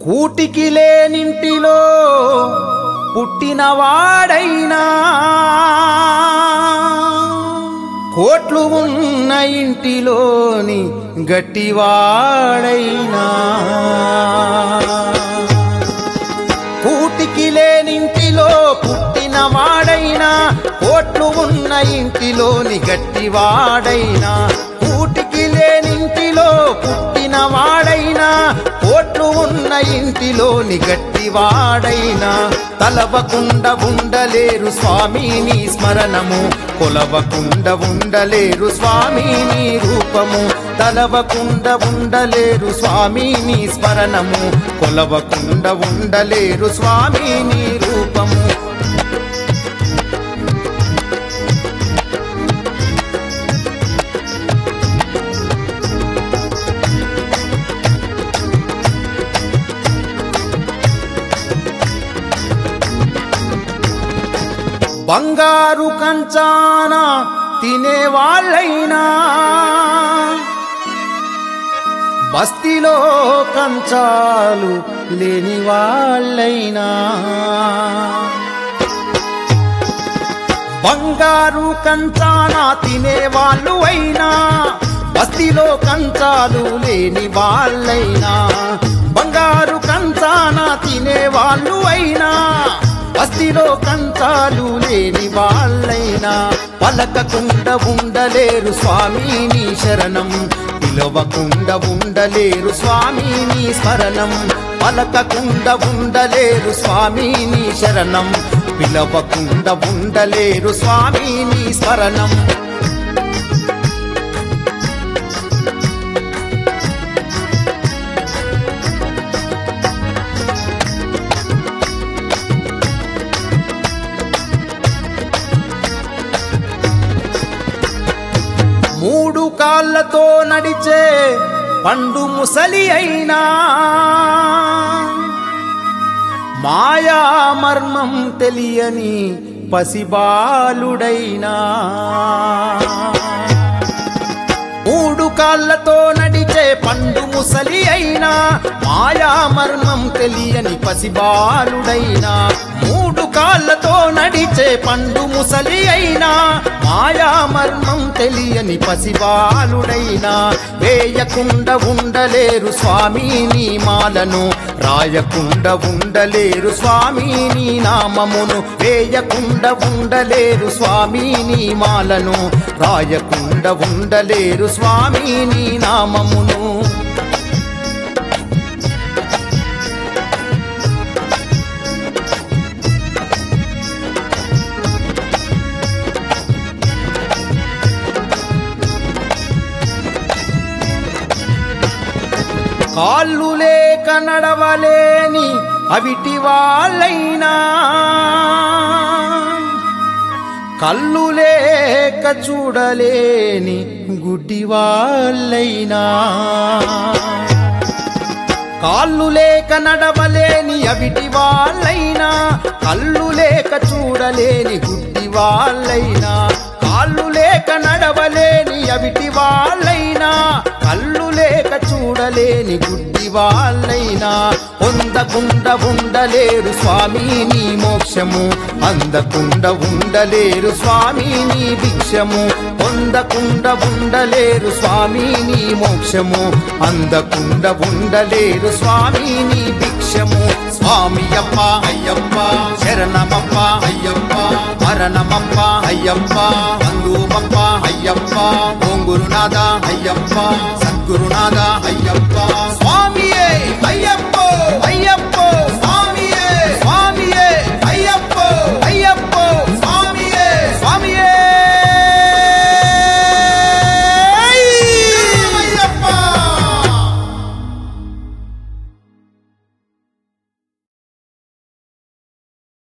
కూటికి లేనింటిలో పుట్టినవాడైనా కోట్లు ఉన్న ఇంటిలోని గట్టివాడైనా కూటికి లేనింటిలో పుట్టినవాడైనా కోట్లు ఉన్న ఇంటిలోని గట్టివాడైనా కూటికి లేనింటిలో పుట్టినవాడైనా కోట్లు ఉన్న ఇంటిలోని గట్టివాడైనా తలవకుండా ఉండలేరు స్వామి నీ స్మరణము కొలవకుండా ఉండలేరు స్వామి నీ రూపము తలవకుండా ఉండలేరు స్వామి నీ స్మరణము కొలవకుండా ఉండలేరు స్వామి నీ రూపము బంగారు కంచాన తినేవాళ్ళైనా బస్తీలో కంచాలు లేని వాళ్ళైనా బంగారు కంచాన తినేవాళ్ళు అయినా బస్తీలో కంచాలు లేని వాళ్ళైనా బంగారు కంచాన తినేవాళ్ళు అయినా బస్తీలో కంచాలు లేని వాళ్ళైనా పలకకుండా ఉండలేరు స్వామి నీ శరణం పిలవకుండా ఉండలేరు స్వామి నీ స్మరణం పలకకుండా ఉండలేరు స్వామి నీ శరణం పిలవకుండా ఉండలేరు స్వామి నీ స్మరణం మూడు కాళ్ళతో నడిచే పండు ముసలి అయినా మాయా మర్మం తెలియని పసిబాలుడైనా మూడు కాళ్ళతో నడిచే పండు ముసలి అయినా మాయా మర్మం తెలియని పసిబాలుడైనా మూడు కాళ్ళతో నడిచే పండు ముసలి అయినా మాయా మర్మం తెలియని పసిబాలుడైనా వేయకుండా ఉండలేరు స్వామి నీ మాలను రాయకుండా ఉండలేరు స్వామి నీ నామమును వేయకుండా ఉండలేరు స్వామి నీ మాలను రాయకుండా ఉండలేరు స్వామి నీ నామమును కాళ్ళు లేక నడవలేని అవిటి వాళ్ళైనా కళ్ళు లేక చూడలేని గుడ్డి వాళ్ళైనా కాళ్ళు లేక నడవలేని అవిటి వాళ్ళైనా కళ్ళు లేక చూడలేని గుడ్డి వాళ్ళైనా కాళ్ళు లేక నడవలేని అవిటి వాళ్ళైనా కళ్ళు లేక చూడలేని గుడ్డి వాళ్ళైనా పొందకుండా ఉండలేరు స్వామి నీ మోక్షము అందకుండా ఉండలేరు స్వామి నీ భిక్షము పొందకుండా ఉండలేరు స్వామి నీ మోక్షము అందకుండా ఉండలేరు స్వామి నీ భిక్షము స్వామి అప్ప అయ్యప్ప శరణమప్ప అయ్యప్ప మరణమప్ప అయ్యప్ప బంధువప్ప అయ్యప్ప ఓం గురునాథ అయ్యప్ప సద్గురునాథ అయ్యప్ప